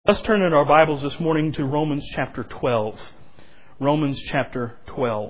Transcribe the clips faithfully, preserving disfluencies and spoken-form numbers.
Let's turn in our Bibles this morning to Romans chapter twelve. Romans chapter twelve.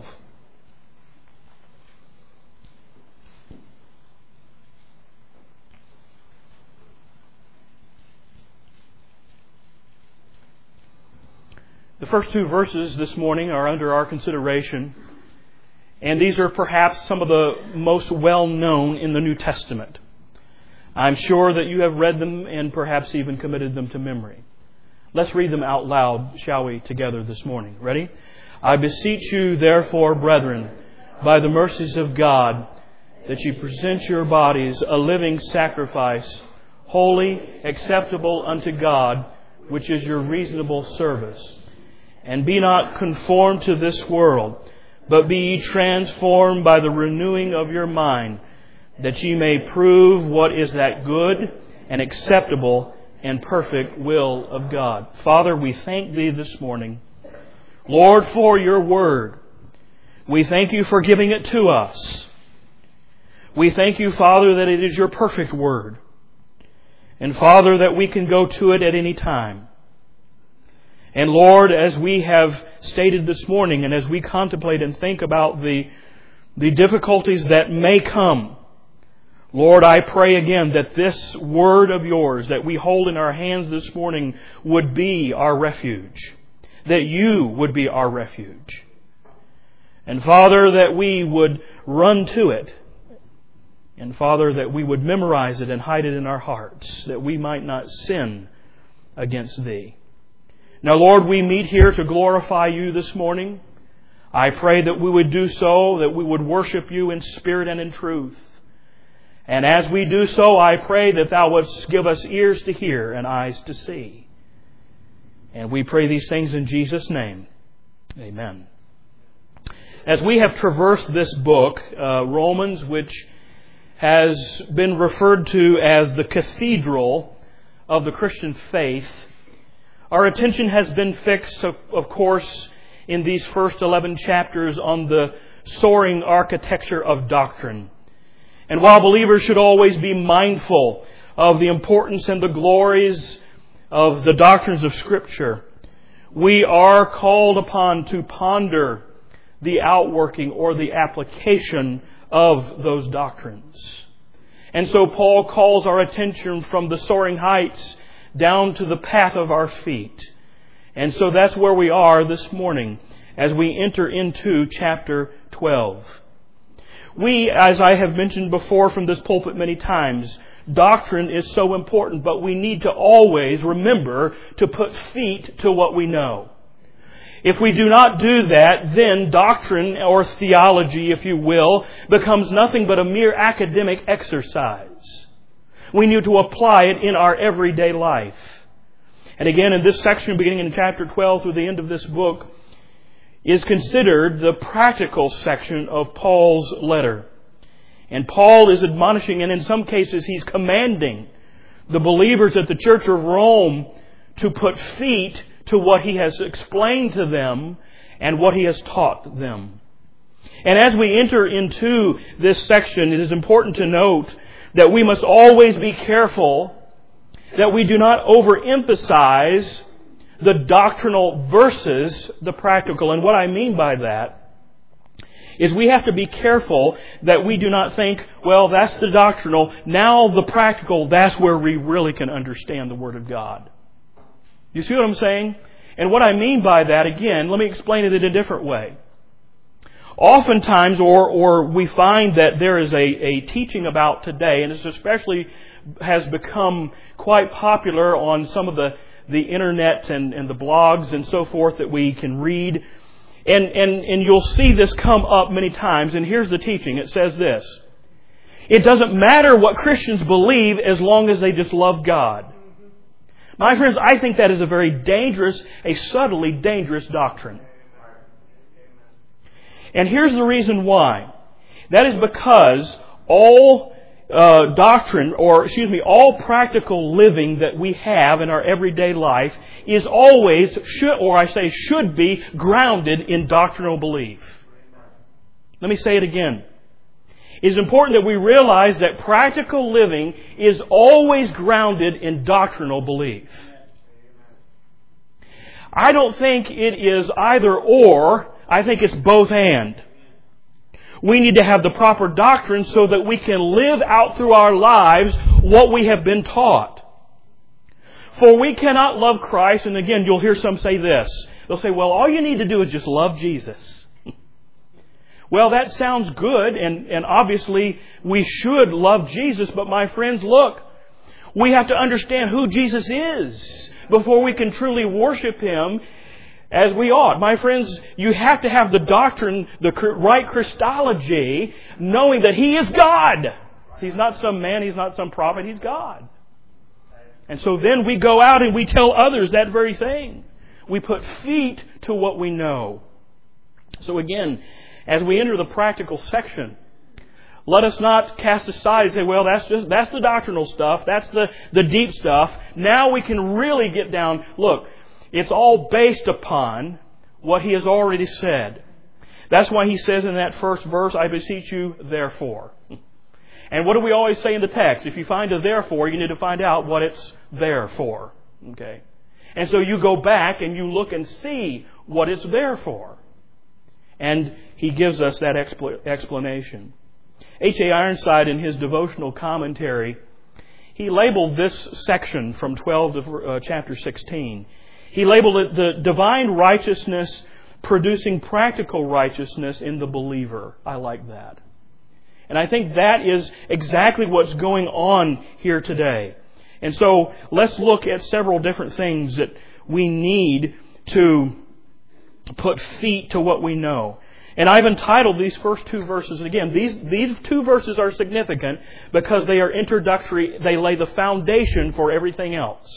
The first two verses this morning are under our consideration, and these are perhaps some of the most well-known in the New Testament. I'm sure that you have read them and perhaps even committed them to memory. Let's read them out loud, shall we, together this morning. Ready? I beseech you, therefore, brethren, by the mercies of God, that you present your bodies a living sacrifice, holy, acceptable unto God, which is your reasonable service. And be not conformed to this world, but be ye transformed by the renewing of your mind, that ye may prove what is that good and acceptable and perfect will of God. Father, we thank Thee this morning, Lord, for Your Word. We thank You for giving it to us. We thank You, Father, that it is Your perfect Word. And Father, that we can go to it at any time. And Lord, as we have stated this morning, and as we contemplate and think about the, the difficulties that may come, Lord, I pray again that this Word of Yours that we hold in our hands this morning would be our refuge. That You would be our refuge. And Father, that we would run to it. And Father, that we would memorize it and hide it in our hearts, that we might not sin against Thee. Now, Lord, we meet here to glorify You this morning. I pray that we would do so, that we would worship You in spirit and in truth. And as we do so, I pray that Thou wouldst give us ears to hear and eyes to see. And we pray these things in Jesus' name. Amen. As we have traversed this book, uh, Romans, which has been referred to as the cathedral of the Christian faith, our attention has been fixed, of course, in these first eleven chapters on the soaring architecture of doctrine. And while believers should always be mindful of the importance and the glories of the doctrines of Scripture, we are called upon to ponder the outworking or the application of those doctrines. And so Paul calls our attention from the soaring heights down to the path of our feet. And so that's where we are this morning as we enter into chapter twelve. We, as I have mentioned before from this pulpit many times, doctrine is so important, but we need to always remember to put feet to what we know. If we do not do that, then doctrine, or theology, if you will, becomes nothing but a mere academic exercise. We need to apply it in our everyday life. And again, in this section, beginning in chapter twelve through the end of this book, is considered the practical section of Paul's letter. And Paul is admonishing, and in some cases he's commanding the believers at the Church of Rome to put feet to what he has explained to them and what he has taught them. And as we enter into this section, it is important to note that we must always be careful that we do not overemphasize the doctrinal versus the practical. And what I mean by that is we have to be careful that we do not think, well, that's the doctrinal, now the practical, that's where we really can understand the Word of God. You see what I'm saying? And what I mean by that, again, let me explain it in a different way. Oftentimes, or or we find that there is a, a teaching about today, and this especially has become quite popular on some of the the internet and, and the blogs and so forth that we can read. And, and, and you'll see this come up many times. And here's the teaching. It says this: it doesn't matter what Christians believe as long as they just love God. My friends, I think that is a very dangerous, a subtly dangerous doctrine. And here's the reason why. That is because all Uh, doctrine, or excuse me, all practical living that we have in our everyday life is always, should, or I say should be, grounded in doctrinal belief. Let me say it again. It is important that we realize that practical living is always grounded in doctrinal belief. I don't think it is either or. I think it's both and. We need to have the proper doctrine so that we can live out through our lives what we have been taught. For we cannot love Christ, and again, you'll hear some say this. They'll say, well, all you need to do is just love Jesus. Well, that sounds good, and, and obviously we should love Jesus, but my friends, look, we have to understand who Jesus is before we can truly worship Him as we ought. My friends, you have to have the doctrine, the right Christology, knowing that He is God. He's not some man, He's not some prophet, He's God. And so then we go out and we tell others that very thing. We put feet to what we know. So again, as we enter the practical section, let us not cast aside and say, well, that's just that's the doctrinal stuff, that's the, the deep stuff. Now we can really get down. Look, it's all based upon what He has already said. That's why He says in that first verse, I beseech you, therefore. And what do we always say in the text? If you find a therefore, you need to find out what it's there for. Okay? And so you go back and you look and see what it's there for. And he gives us that expl- explanation. H A Ironside, in his devotional commentary, he labeled this section from twelve to uh, chapter sixteen. He labeled it the divine righteousness producing practical righteousness in the believer. I like that. And I think that is exactly what's going on here today. And so let's look at several different things that we need to put feet to what we know. And I've entitled these first two verses, again, these, these two verses are significant because they are introductory. They lay the foundation for everything else.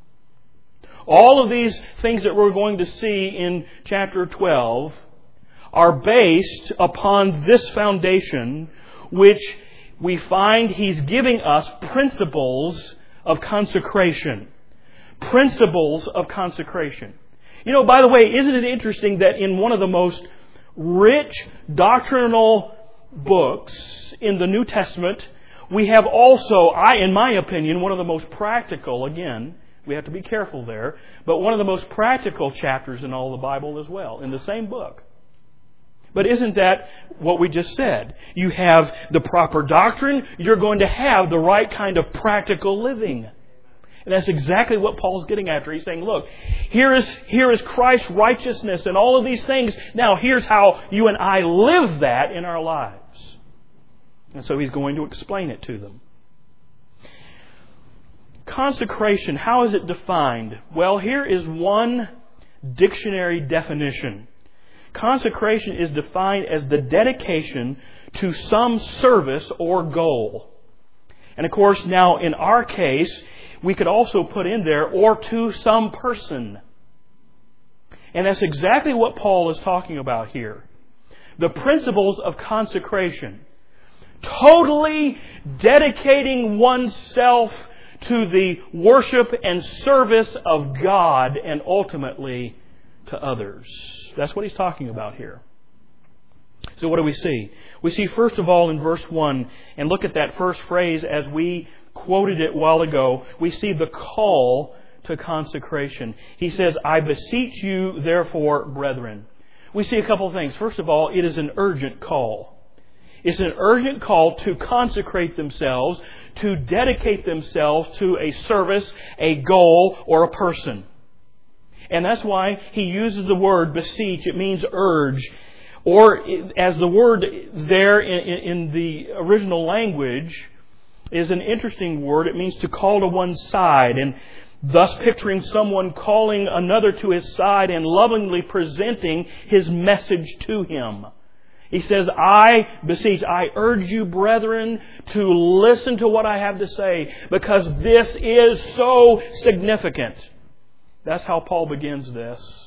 All of these things that we're going to see in chapter twelve are based upon this foundation, which we find He's giving us principles of consecration. Principles of consecration. You know, by the way, isn't it interesting that in one of the most rich doctrinal books in the New Testament, we have also, I, in my opinion, one of the most practical, again, we have to be careful there, but one of the most practical chapters in all the Bible as well, in the same book. But isn't that what we just said? You have the proper doctrine, you're going to have the right kind of practical living. And that's exactly what Paul's getting after. He's saying, look, here is, here is Christ's righteousness and all of these things. Now here's how you and I live that in our lives. And so he's going to explain it to them. Consecration, how is it defined? Well, here is one dictionary definition. Consecration is defined as the dedication to some service or goal. And of course, now in our case, we could also put in there, or to some person. And that's exactly what Paul is talking about here. The principles of consecration. Totally dedicating oneself to the worship and service of God and ultimately to others. That's what he's talking about here. So what do we see? We see first of all in verse one, and look at that first phrase as we quoted it a while ago, we see the call to consecration. He says, I beseech you, therefore, brethren. We see a couple of things. First of all, it is an urgent call. It's an urgent call to consecrate themselves, to dedicate themselves to a service, a goal, or a person. And that's why he uses the word beseech. It means urge. Or as the word there in, in the original language is an interesting word. It means to call to one's side, and thus picturing someone calling another to his side and lovingly presenting his message to him. He says, I beseech, I urge you, brethren, to listen to what I have to say, because this is so significant. That's how Paul begins this.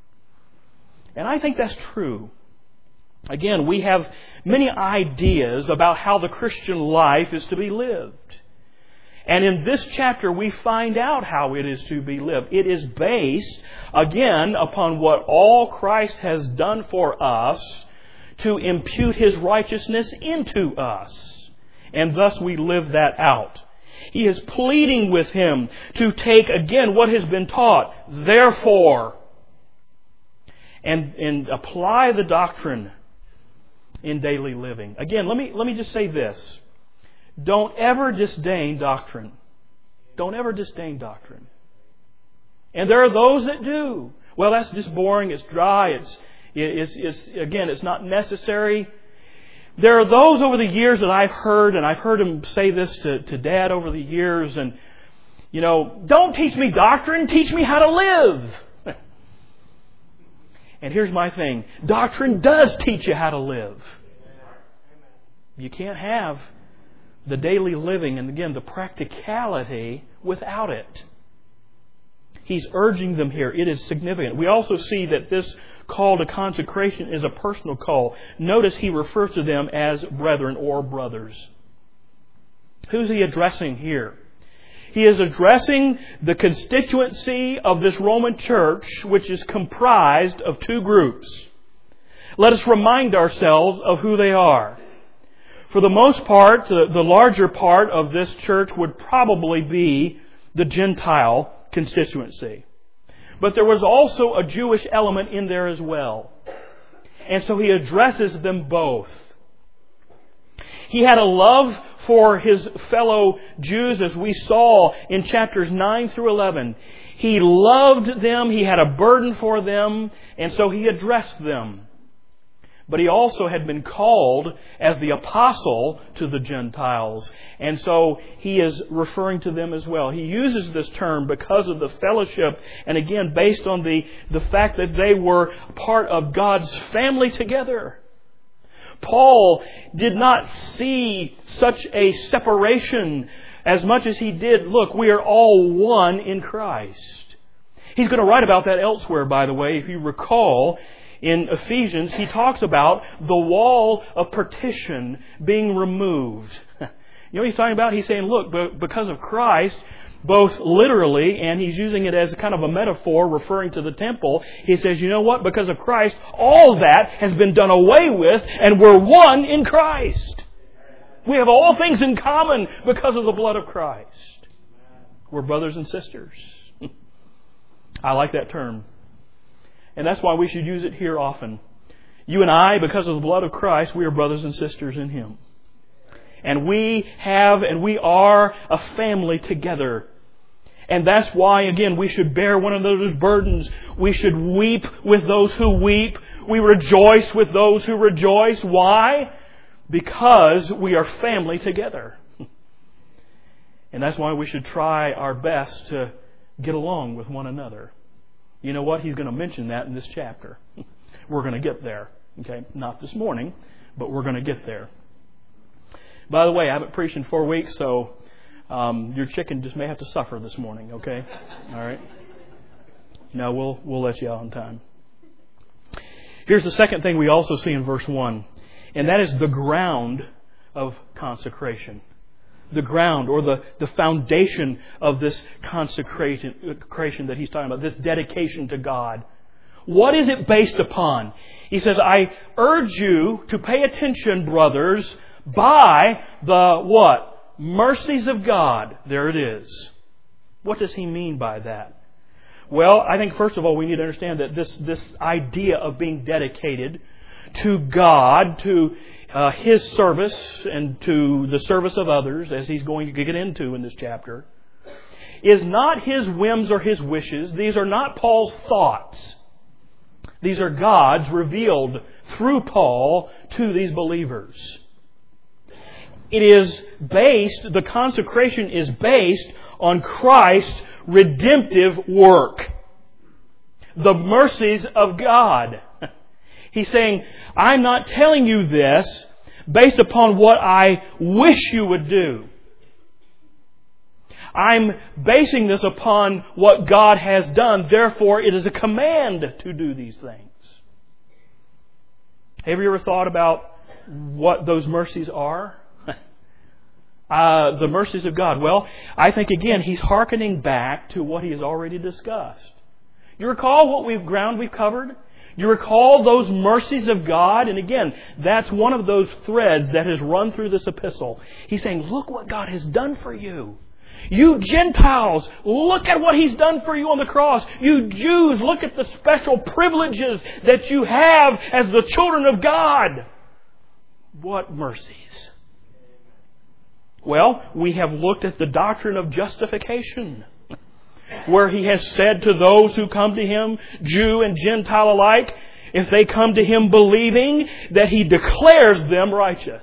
And I think that's true. Again, we have many ideas about how the Christian life is to be lived. And in this chapter, we find out how it is to be lived. It is based, again, upon what all Christ has done for us to impute His righteousness into us. And thus we live that out. He is pleading with him to take, again, what has been taught. Therefore, and, and apply the doctrine in daily living. Again, let me, let me just say this. Don't ever disdain doctrine. Don't ever disdain doctrine. And there are those that do. Well, that's just boring. It's dry. It's, it's, it's again, it's not necessary. There are those over the years that I've heard, and I've heard him say this to, to Dad over the years, and, you know, don't teach me doctrine, teach me how to live. And here's my thing. Doctrine does teach you how to live. You can't have the daily living and, again, the practicality without it. He's urging them here. It is significant. We also see that this call to consecration is a personal call. Notice he refers to them as brethren or brothers. Who's he addressing here? He is addressing the constituency of this Roman church, which is comprised of two groups. Let us remind ourselves of who they are. For the most part, the, the larger part of this church would probably be the Gentile constituency. But there was also a Jewish element in there as well. And so he addresses them both. He had a love for his fellow Jews, as we saw in chapters nine through eleven. He loved them, he had a burden for them, and so he addressed them. But he also had been called as the apostle to the Gentiles. And so he is referring to them as well. He uses this term because of the fellowship, and again, based on the, the fact that they were part of God's family together. Paul did not see such a separation as much as he did, look, we are all one in Christ. He's going to write about that elsewhere, by the way. If you recall, in Ephesians, he talks about the wall of partition being removed. You know what he's talking about? He's saying, look, because of Christ, both literally, and he's using it as kind of a metaphor referring to the temple, he says, you know what? Because of Christ, all that has been done away with, and we're one in Christ. We have all things in common because of the blood of Christ. We're brothers and sisters. I like that term. And that's why we should use it here often. You and I, because of the blood of Christ, we are brothers and sisters in Him. And we have and we are a family together. And that's why, again, we should bear one another's burdens. We should weep with those who weep. We rejoice with those who rejoice. Why? Because we are family together. And that's why we should try our best to get along with one another. You know what? He's going to mention that in this chapter. We're going to get there. Okay? Not this morning, but we're going to get there. By the way, I haven't preached in four weeks, so um, your chicken just may have to suffer this morning. Okay? All right? No, we'll we'll let you out on time. Here's the second thing we also see in verse one, and that is the ground of consecration. The ground or the, the foundation of this consecration that he's talking about, this dedication to God. What is it based upon? He says, I urge you to pay attention, brothers, by the what? Mercies of God. There it is. What does he mean by that? Well, I think first of all we need to understand that this, this idea of being dedicated to God, to uh, His service and to the service of others, as he's going to get into in this chapter, is not his whims or his wishes. These are not Paul's thoughts. These are God's revealed through Paul to these believers. It is based, the consecration is based on Christ's redemptive work. The mercies of God. He's saying, I'm not telling you this based upon what I wish you would do. I'm basing this upon what God has done. Therefore, it is a command to do these things. Have you ever thought about what those mercies are? uh, the mercies of God. Well, I think again, he's hearkening back to what he has already discussed. You recall what we've ground we've covered? You recall those mercies of God? And again, that's one of those threads that has run through this epistle. He's saying, look what God has done for you. You Gentiles, look at what He's done for you on the cross. You Jews, look at the special privileges that you have as the children of God. What mercies. Well, we have looked at the doctrine of justification, where He has said to those who come to Him, Jew and Gentile alike, if they come to Him believing, that He declares them righteous.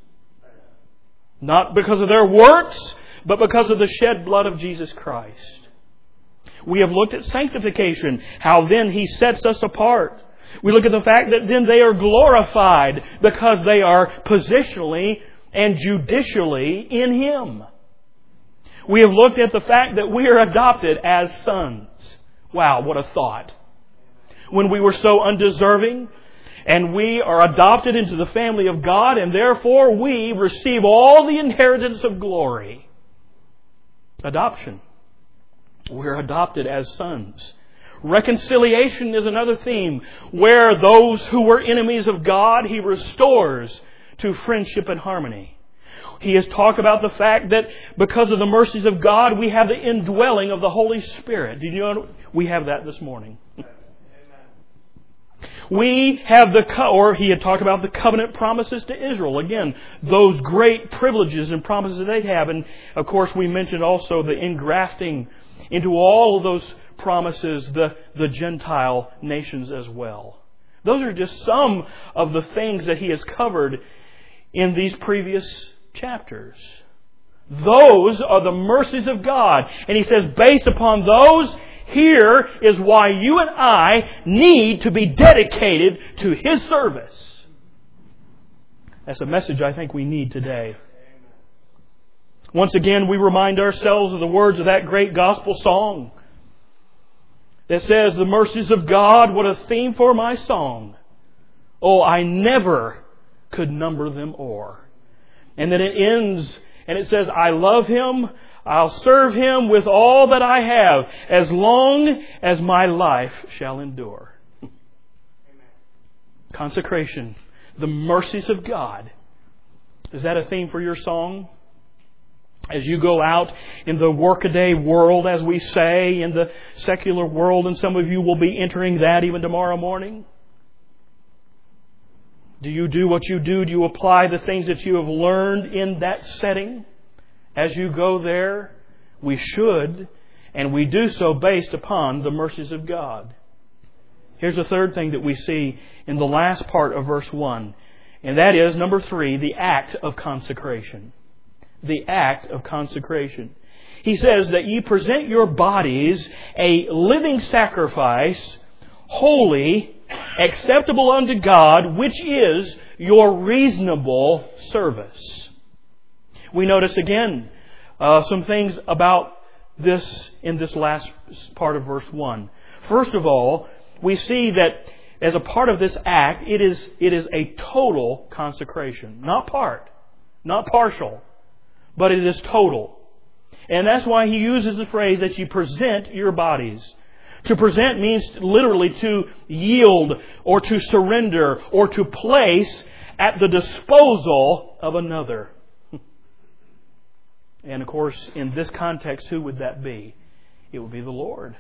Not because of their works, but because of the shed blood of Jesus Christ. We have looked at sanctification, how then He sets us apart. We look at the fact that then they are glorified because they are positionally and judicially in Him. We have looked at the fact that we are adopted as sons. Wow, what a thought. When we were so undeserving, and we are adopted into the family of God, and therefore we receive all the inheritance of glory. Adoption. We're adopted as sons. Reconciliation is another theme, where those who were enemies of God, He restores to friendship and harmony. He has talked about the fact that because of the mercies of God, we have the indwelling of the Holy Spirit. Did you know we have that this morning? We have the, co- or He had talked about the covenant promises to Israel. Again, those great privileges and promises they have. And of course, we mentioned also the engrafting into all of those promises the, the Gentile nations as well. Those are just some of the things that He has covered in these previous chapters. Those are the mercies of God. And He says, based upon those, here is why you and I need to be dedicated to His service. That's a message I think we need today. Once again, we remind ourselves of the words of that great gospel song that says, the mercies of God, what a theme for my song. Oh, I never could number them o'er. And then it ends and it says, I love Him, I'll serve Him with all that I have, as long as my life shall endure. Amen. Consecration, the mercies of God. Is that a theme for your song? As you go out in the workaday world, as we say, in the secular world, and some of you will be entering that even tomorrow morning. Do you do what you do? Do you apply the things that you have learned in that setting? As you go there, we should, and we do so based upon the mercies of God. Here's the third thing that we see in the last part of verse one, and that is, number three, the act of consecration. The act of consecration. He says that ye present your bodies a living sacrifice, holy, acceptable unto God, which is your reasonable service. We notice again uh, some things about this in this last part of verse one. First of all, we see that as a part of this act, it is it is a total consecration. Not part, not partial, but it is total. And that's why he uses the phrase that you present your bodies. To present means literally to yield or to surrender or to place at the disposal of another. And of course, in this context, who would that be? It would be the Lord.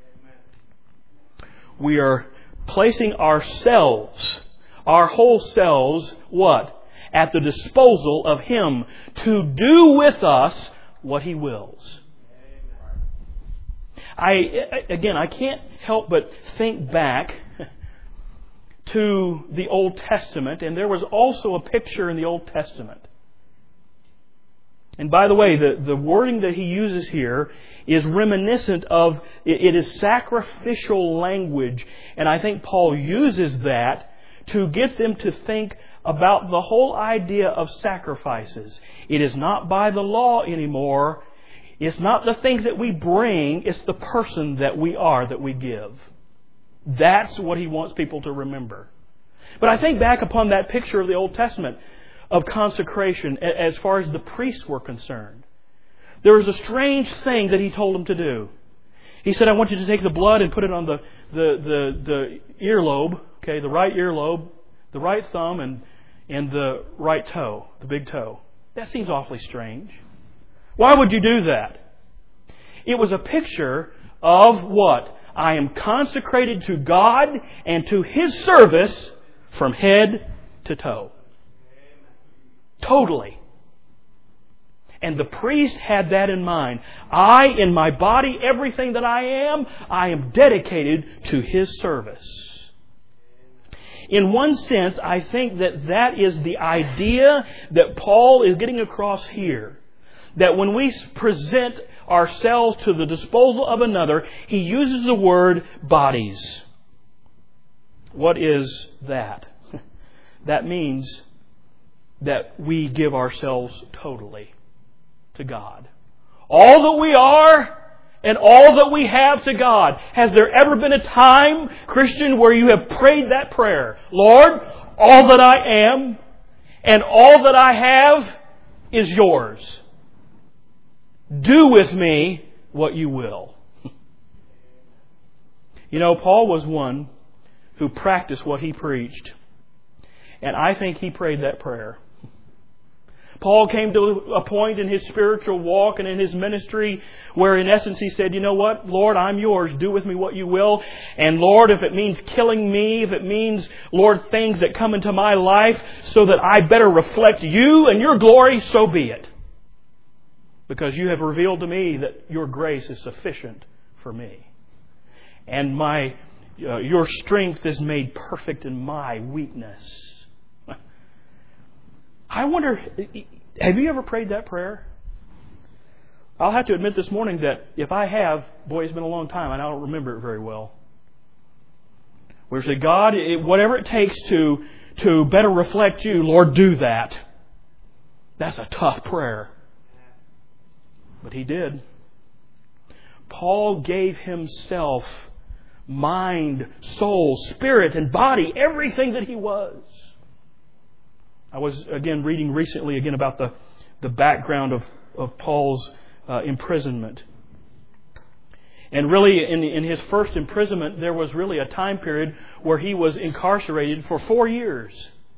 We are placing ourselves, our whole selves, what? At the disposal of Him to do with us what He wills. I again, I can't help but think back to the Old Testament, and there was also a picture in the Old Testament. And by the way, the, the wording that he uses here is reminiscent of, it, it is sacrificial language, and I think Paul uses that to get them to think about the whole idea of sacrifices. It is not by the law anymore. It's not the things that we bring. It's the person that we are that we give. That's what he wants people to remember. But I think back upon that picture of the Old Testament of consecration as far as the priests were concerned. There was a strange thing that he told them to do. He said, I want you to take the blood and put it on the, the, the, the earlobe, okay, the right earlobe, the right thumb, and, and the right toe, the big toe. That seems awfully strange. Why would you do that? It was a picture of what? I am consecrated to God and to His service from head to toe. Totally. And the priest had that in mind. I, in my body, everything that I am, I am dedicated to His service. In one sense, I think that that is the idea that Paul is getting across here. That when we present ourselves to the disposal of another, he uses the word bodies. What is that? That means that we give ourselves totally to God. All that we are and all that we have to God. Has there ever been a time, Christian, where you have prayed that prayer? Lord, all that I am and all that I have is yours. Do with me what you will. You know, Paul was one who practiced what he preached. And I think he prayed that prayer. Paul came to a point in his spiritual walk and in his ministry where in essence he said, you know what, Lord, I'm yours. Do with me what you will. And Lord, if it means killing me, if it means, Lord, things that come into my life so that I better reflect you and your glory, so be it. Because you have revealed to me that your grace is sufficient for me. And my uh, your strength is made perfect in my weakness. I wonder, have you ever prayed that prayer? I'll have to admit this morning that if I have, boy, it's been a long time and I don't remember it very well. Where we say, God, it, whatever it takes to, to better reflect you, Lord, do that. That's a tough prayer. But he did. Paul gave himself mind, soul, spirit, and body, everything that he was. I was, again, reading recently again about the, the background of, of Paul's uh, imprisonment. And really, in, in his first imprisonment, there was really a time period where he was incarcerated for four years.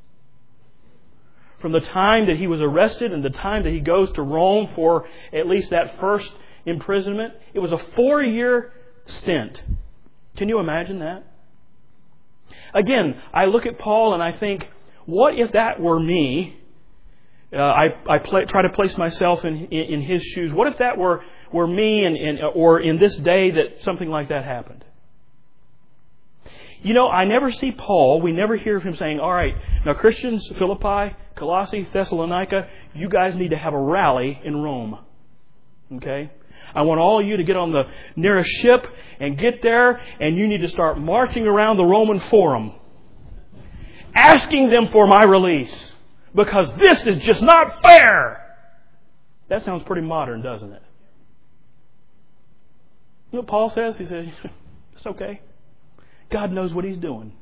From the time that he was arrested and the time that he goes to Rome for at least that first imprisonment, it was a four-year stint. Can you imagine that? Again, I look at Paul and I think, what if that were me? Uh, I, I play, try to place myself in, in, in his shoes. What if that were, were me and, and, or in this day that something like that happened? You know, I never see Paul, we never hear of him saying, all right, now Christians, Philippi, Colossae, Thessalonica, you guys need to have a rally in Rome. Okay? I want all of you to get on the nearest ship and get there, and you need to start marching around the Roman Forum, asking them for my release, because this is just not fair. That sounds pretty modern, doesn't it? You know what Paul says? He says, it's okay. God knows what He's doing.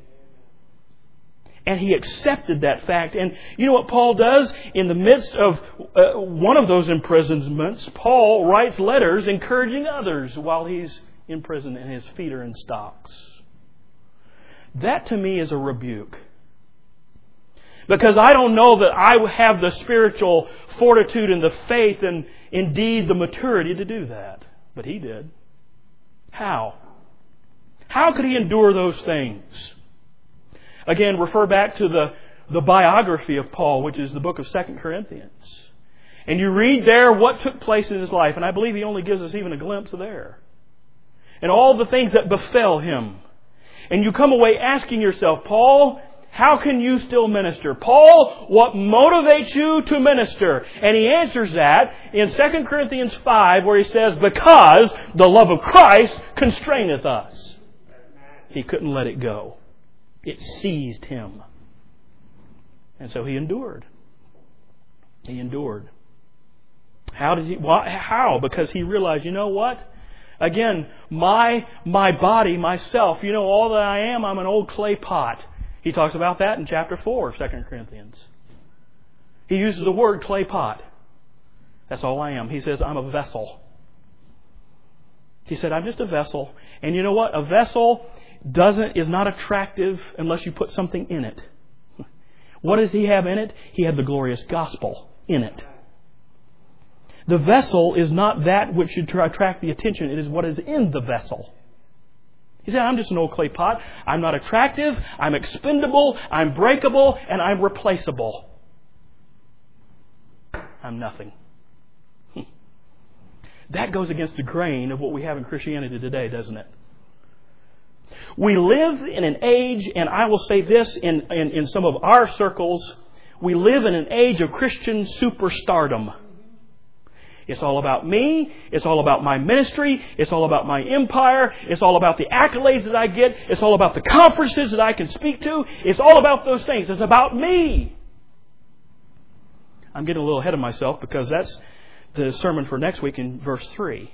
And he accepted that fact. And you know what Paul does? In the midst of uh, one of those imprisonments, Paul writes letters encouraging others while he's in prison and his feet are in stocks. That to me is a rebuke. Because I don't know that I have the spiritual fortitude and the faith and indeed the maturity to do that. But he did. How? How could he endure those things? Again, refer back to the, the biography of Paul, which is the book of Second Corinthians. And you read there what took place in his life. And I believe he only gives us even a glimpse there. And all the things that befell him. And you come away asking yourself, Paul, how can you still minister? Paul, what motivates you to minister? And he answers that in Second Corinthians five, where he says, because the love of Christ constraineth us. He couldn't let it go. It seized him. And so he endured. He endured. How did he? Why, how? Because he realized, you know what? Again, my my body, myself, you know, all that I am, I'm an old clay pot. He talks about that in chapter four of Second Corinthians. He uses the word clay pot. That's all I am. He says, I'm a vessel. He said, I'm just a vessel. And you know what? A vessel doesn't is not attractive unless you put something in it. What does he have in it? He had the glorious gospel in it. The vessel is not that which should attract the attention. It is what is in the vessel. He said, I'm just an old clay pot. I'm not attractive. I'm expendable. I'm breakable. And I'm replaceable. I'm nothing. That goes against the grain of what we have in Christianity today, doesn't it? We live in an age, and I will say this in, in, in some of our circles, we live in an age of Christian superstardom. It's all about me. It's all about my ministry. It's all about my empire. It's all about the accolades that I get. It's all about the conferences that I can speak to. It's all about those things. It's about me. I'm getting a little ahead of myself because that's the sermon for next week in verse three.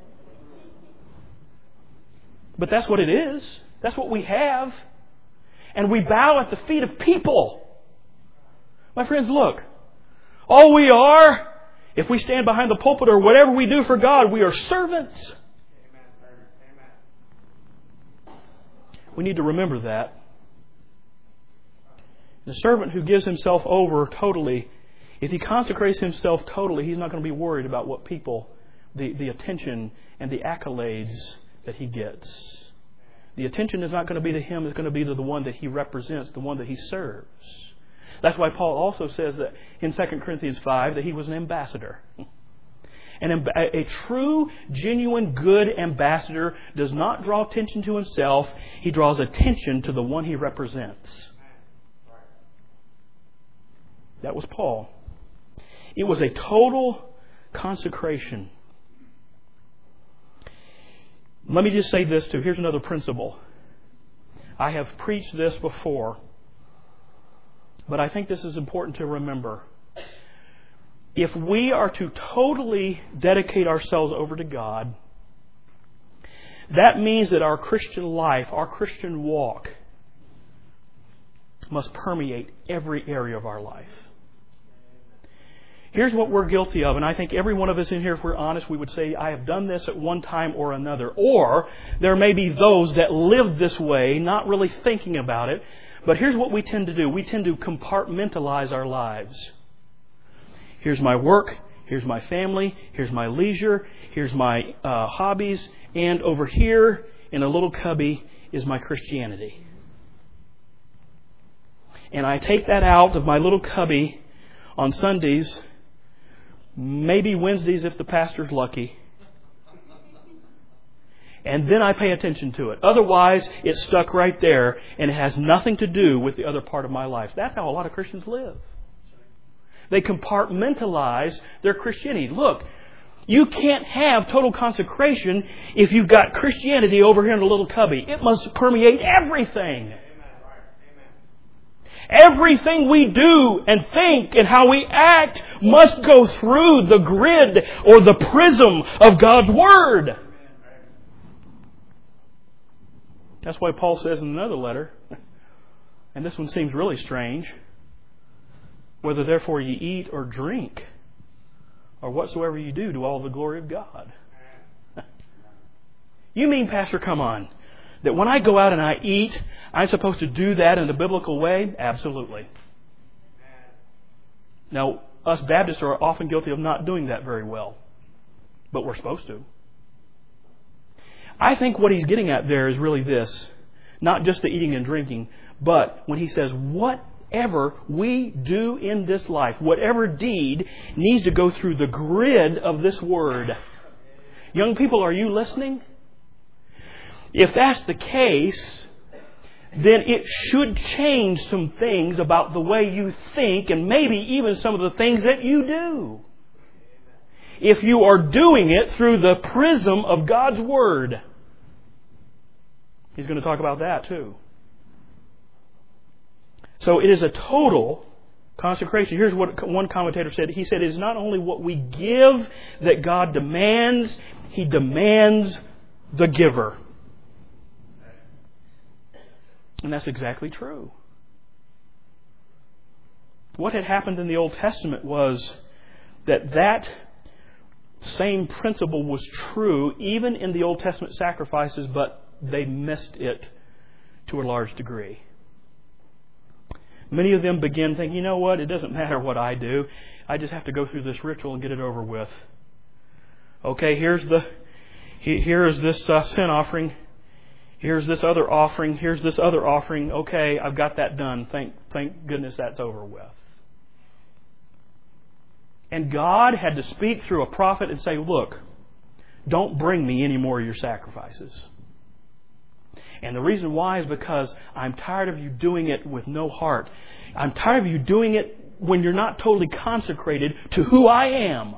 But that's what it is. That's what we have. And we bow at the feet of people. My friends, look. All we are, if we stand behind the pulpit or whatever we do for God, we are servants. We need to remember that. The servant who gives himself over totally, if he consecrates himself totally, he's not going to be worried about what people, the, the attention and the accolades that he gets. The attention is not going to be to him, it's going to be to the one that he represents, the one that he serves. That's why Paul also says that in Second Corinthians five that he was an ambassador. And a, a true, genuine, good ambassador does not draw attention to himself. He draws attention to the one he represents. That was Paul. It was a total consecration. Let me just say this too. Here's another principle. I have preached this before, but I think this is important to remember. If we are to totally dedicate ourselves over to God, that means that our Christian life, our Christian walk, must permeate every area of our life. Here's what we're guilty of, and I think every one of us in here, if we're honest, we would say, I have done this at one time or another. Or there may be those that live this way, not really thinking about it. But here's what we tend to do. We tend to compartmentalize our lives. Here's my work. Here's my family. Here's my leisure. Here's my uh, hobbies. And over here in a little cubby is my Christianity. And I take that out of my little cubby on Sundays, maybe Wednesdays if the pastor's lucky. And then I pay attention to it. Otherwise, it's stuck right there and it has nothing to do with the other part of my life. That's how a lot of Christians live. They compartmentalize their Christianity. Look, you can't have total consecration if you've got Christianity over here in a little cubby. It must permeate everything. Everything we do and think and how we act must go through the grid or the prism of God's Word. That's why Paul says in another letter, and this one seems really strange, whether therefore ye eat or drink or whatsoever you do, do all the glory of God. You mean, Pastor, come on, that when I go out and I eat, I'm supposed to do that in the biblical way? Absolutely. Now, us Baptists are often guilty of not doing that very well. But we're supposed to. I think what he's getting at there is really this. Not just the eating and drinking, but when he says, whatever we do in this life, whatever deed needs to go through the grid of this Word. Young people, are you listening? If that's the case, then it should change some things about the way you think and maybe even some of the things that you do. If you are doing it through the prism of God's Word. He's going to talk about that too. So it is a total consecration. Here's what one commentator said. He said it is not only what we give that God demands, He demands the giver. And that's exactly true. What had happened in the Old Testament was that that same principle was true even in the Old Testament sacrifices, but they missed it to a large degree. Many of them begin thinking, you know what, it doesn't matter what I do. I just have to go through this ritual and get it over with. Okay, here's the here is this uh, sin offering. Here's this other offering. Here's this other offering. Okay, I've got that done. Thank thank goodness that's over with. And God had to speak through a prophet and say, look, don't bring me any more of your sacrifices. And the reason why is because I'm tired of you doing it with no heart. I'm tired of you doing it when you're not totally consecrated to who I am.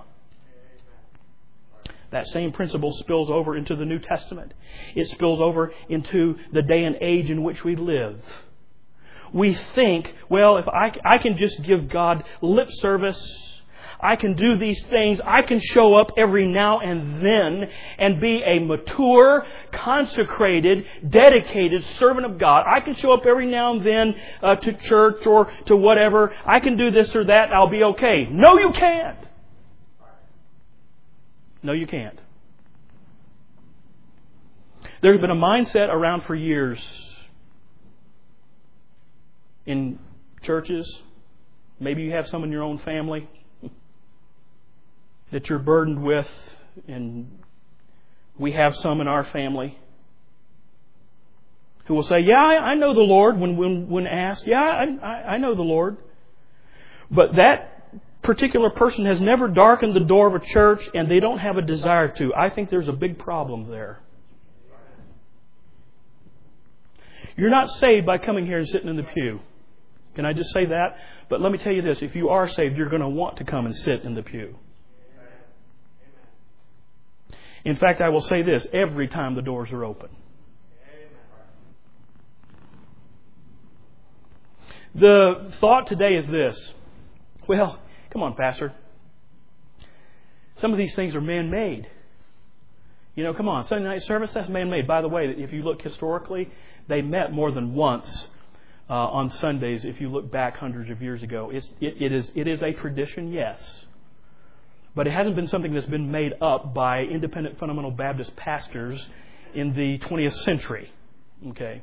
That same principle spills over into the New Testament. It spills over into the day and age in which we live. We think, well, if I, I can just give God lip service, I can do these things, I can show up every now and then and be a mature, consecrated, dedicated servant of God. I can show up every now and then uh, to church or to whatever. I can do this or that, I'll be okay. No, you can't. No, you can't. There's been a mindset around for years in churches. Maybe you have some in your own family that you're burdened with, and we have some in our family who will say, yeah, I, I know the Lord, when, when, when asked. Yeah, I, I know the Lord. But that particular person has never darkened the door of a church, and they don't have a desire to. I think there's a big problem there. You're not saved by coming here and sitting in the pew. Can I just say that? But let me tell you this. If you are saved, you're going to want to come and sit in the pew. In fact, I will say this. Every time the doors are open. The thought today is this. Well, come on, Pastor. Some of these things are man-made. You know, come on. Sunday night service, that's man-made. By the way, if you look historically, they met more than once uh, on Sundays. If you look back hundreds of years ago, it's, it, it is it is a tradition, yes. But it hasn't been something that's been made up by independent fundamental Baptist pastors in the twentieth century. Okay.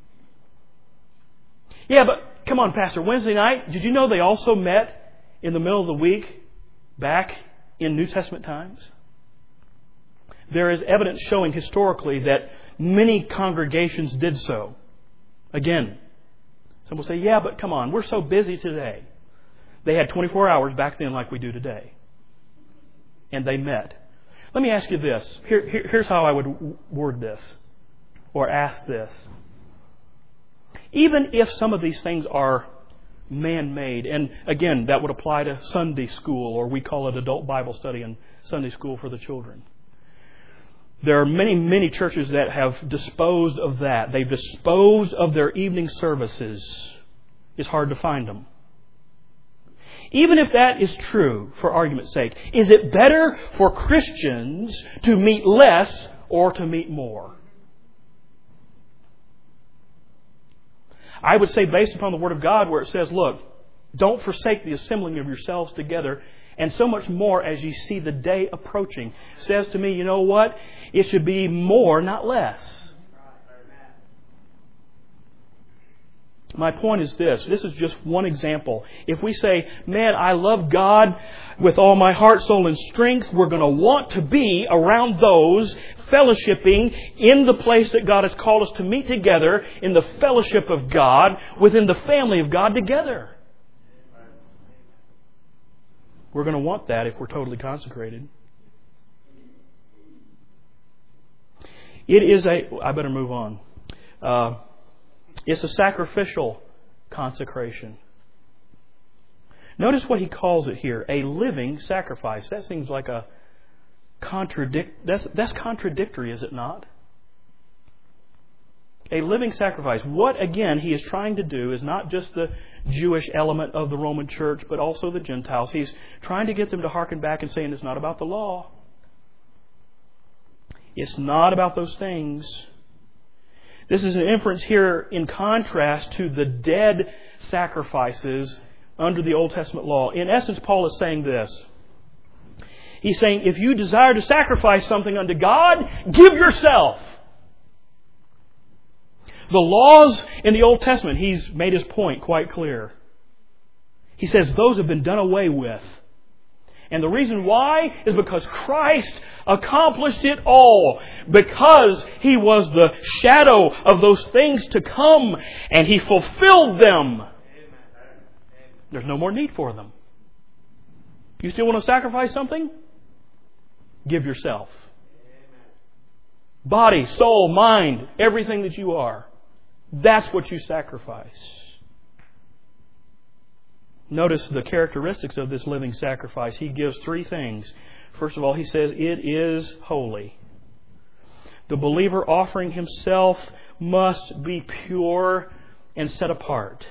Yeah, but come on, Pastor. Wednesday night, did you know they also met in the middle of the week back in New Testament times? There is evidence showing historically that many congregations did so. Again, some will say, yeah, but come on, we're so busy today. They had twenty-four hours back then like we do today. And they met. Let me ask you this. Here, here, here's how I would word this or ask this. Even if some of these things are man-made, and again, that would apply to Sunday school, or we call it adult Bible study and Sunday school for the children. There are many, many churches that have disposed of that. They've disposed of their evening services. It's hard to find them. Even if that is true, for argument's sake, is it better for Christians to meet less or to meet more? I would say, based upon the Word of God, where it says, look, don't forsake the assembling of yourselves together, and so much more as you see the day approaching, says to me, you know what? It should be more, not less. My point is this. This is just one example. If we say, man, I love God with all my heart, soul, and strength, we're going to want to be around those fellowshipping in the place that God has called us to meet together, in the fellowship of God, within the family of God together. We're going to want that if we're totally consecrated. It is a... I better move on. Uh... It's a sacrificial consecration. Notice what he calls it here, a living sacrifice. That seems like a contradict. That's, that's contradictory, is it not? A living sacrifice. What, again, he is trying to do is not just the Jewish element of the Roman church, but also the Gentiles. He's trying to get them to hearken back and saying it's not about the law. It's not about those things. This is an inference here in contrast to the dead sacrifices under the Old Testament law. In essence, Paul is saying this. He's saying, if you desire to sacrifice something unto God, give yourself. The laws in the Old Testament, he's made his point quite clear. He says those have been done away with. And the reason why is because Christ accomplished it all. Because He was the shadow of those things to come, and He fulfilled them. There's no more need for them. You still want to sacrifice something? Give yourself. Body, soul, mind, everything that you are. That's what you sacrifice. Notice the characteristics of this living sacrifice. He gives three things. First of all, He says it is holy. The believer offering himself must be pure and set apart.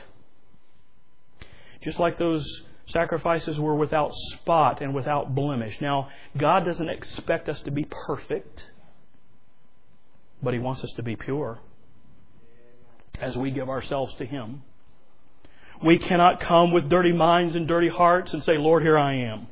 Just like those sacrifices were without spot and without blemish. Now, God doesn't expect us to be perfect, but He wants us to be pure as we give ourselves to Him. We cannot come with dirty minds and dirty hearts and say, Lord, here I am.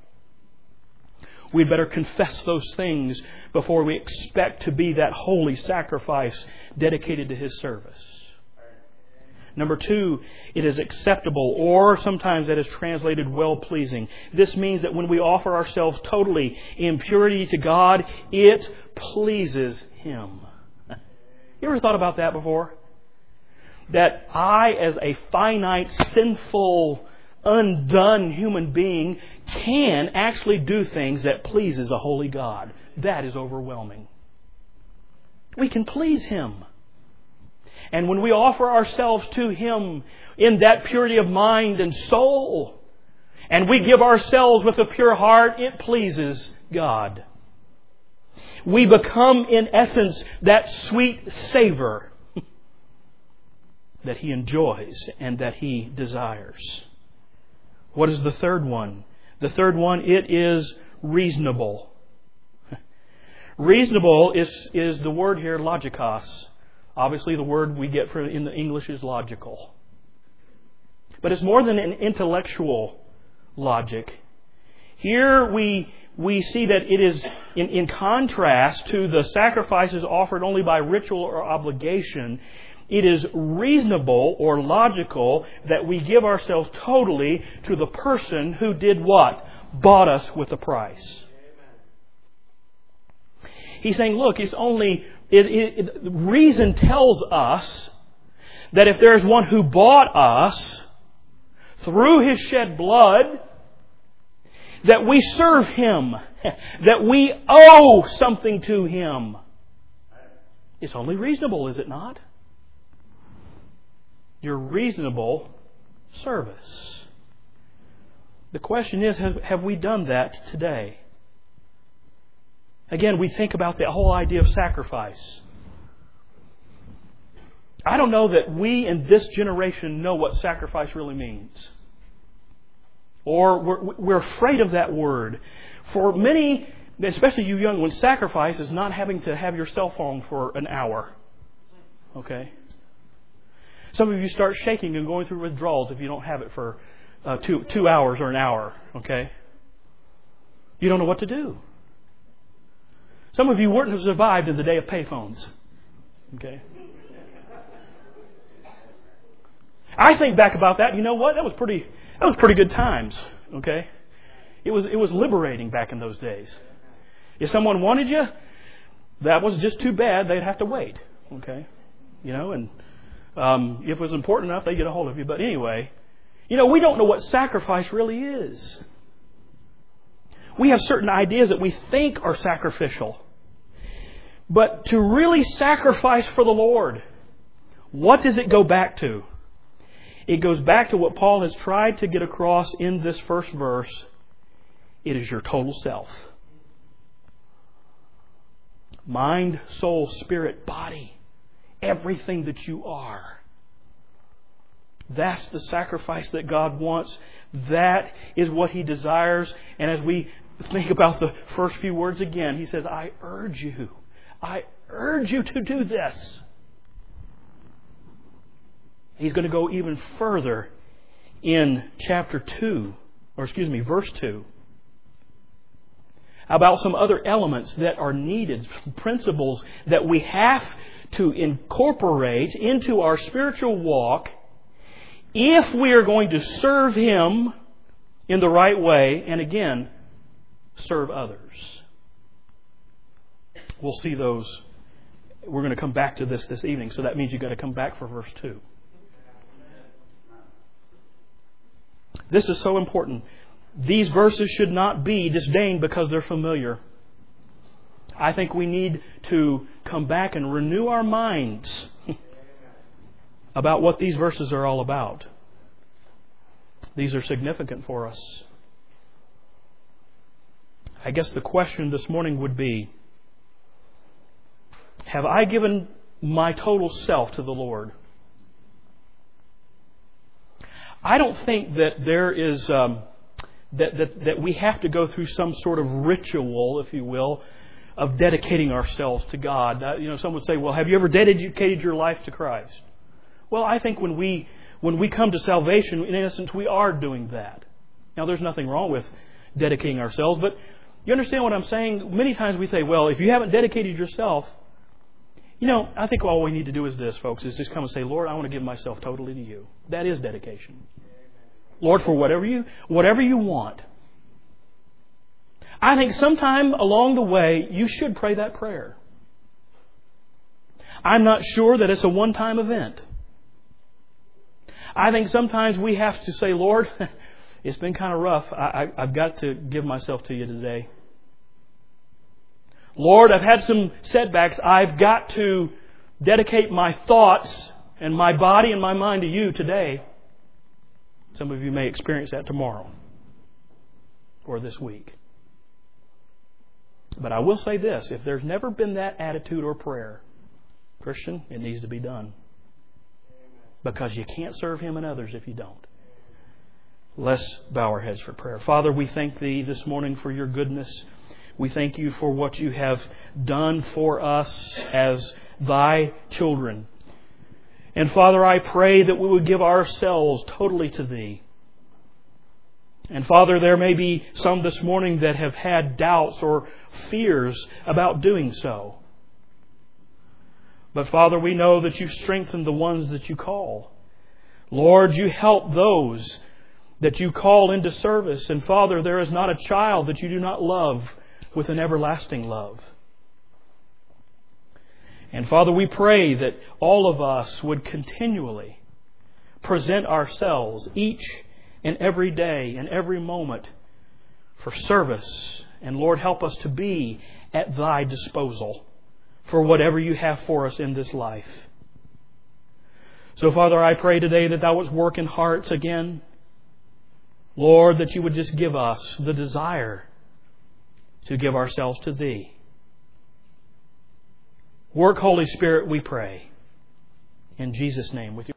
We'd better confess those things before we expect to be that holy sacrifice dedicated to His service. Number two, it is acceptable, or sometimes that is translated well-pleasing. This means that when we offer ourselves totally in purity to God, it pleases Him. You ever thought about that before? That I, as a finite, sinful, undone human being, can actually do things that pleases a holy God. That is overwhelming. We can please Him. And when we offer ourselves to Him in that purity of mind and soul, and we give ourselves with a pure heart, it pleases God. We become, in essence, that sweet savor that He enjoys and that He desires. What is the third one? The third one, it is reasonable. Reasonable is, is the word here, logikos. Obviously, the word we get from in the English is logical. But it's more than an intellectual logic. Here we we see that it is in, in contrast to the sacrifices offered only by ritual or obligation. It is reasonable or logical that we give ourselves totally to the person who did what? Bought us with a price. He's saying, look, it's only... It, it, it, reason tells us that if there is one who bought us through His shed blood, that we serve Him, that we owe something to Him. It's only reasonable, is it not? Your reasonable service. The question is, have, have we done that today? Again, we think about the whole idea of sacrifice. I don't know that we in this generation know what sacrifice really means. Or we're, we're afraid of that word. For many, especially you young ones, sacrifice is not having to have your cell phone for an hour. Okay? Some of you start shaking and going through withdrawals if you don't have it for uh, two, two hours or an hour. Okay? You don't know what to do. Some of you wouldn't have survived in the day of payphones. Okay? I think back about that. You know what? That was pretty. That was pretty good times. Okay? It was. It was liberating back in those days. If someone wanted you, that was just too bad. They'd have to wait. Okay? You know, and um, if it was important enough, they'd get a hold of you. But anyway, you know, we don't know what sacrifice really is. We have certain ideas that we think are sacrificial. But to really sacrifice for the Lord, what does it go back to? It goes back to what Paul has tried to get across in this first verse. It is your total self. Mind, soul, spirit, body. Everything that you are. That's the sacrifice that God wants. That is what He desires. And as we think about the first few words again, He says, I urge you. I urge you to do this. He's going to go even further in chapter two, or excuse me, verse two, about some other elements that are needed, principles that we have to incorporate into our spiritual walk if we are going to serve Him in the right way. And again, serve others. We'll see those. We're going to come back to this this evening, so that means you've got to come back for verse two. This is so important. These verses should not be disdained because they're familiar. I think we need to come back and renew our minds about what these verses are all about. These are significant for us. I guess the question this morning would be, have I given my total self to the Lord? I don't think that there is um, that, that that we have to go through some sort of ritual, if you will, of dedicating ourselves to God. Uh, you know, some would say, "Well, have you ever dedicated your life to Christ?" Well, I think when we when we come to salvation, in essence, we are doing that. Now, there's nothing wrong with dedicating ourselves, but you understand what I'm saying? Many times we say, "Well, if you haven't dedicated yourself," you know, I think all we need to do is this, folks, is just come and say, "Lord, I want to give myself totally to You." That is dedication. Lord, for whatever you whatever you want. I think sometime along the way, you should pray that prayer. I'm not sure that it's a one-time event. I think sometimes we have to say, "Lord, it's been kind of rough. I, I, I've got to give myself to You today. Lord, I've had some setbacks. I've got to dedicate my thoughts and my body and my mind to You today." Some of you may experience that tomorrow or this week. But I will say this, if there's never been that attitude or prayer, Christian, it needs to be done. Because you can't serve Him and others if you don't. Let's bow our heads for prayer. Father, we thank Thee this morning for Your goodness. We thank You for what You have done for us as Thy children. And Father, I pray that we would give ourselves totally to Thee. And Father, there may be some this morning that have had doubts or fears about doing so. But Father, we know that You strengthen the ones that You call. Lord, You help those that You call into service. And Father, there is not a child that You do not love with an everlasting love. And Father, we pray that all of us would continually present ourselves each and every day and every moment for service. And Lord, help us to be at Thy disposal for whatever You have for us in this life. So Father, I pray today that Thou wouldst work in hearts again. Lord, that You would just give us the desire to give ourselves to Thee. Work, Holy Spirit, we pray. In Jesus' name, with you.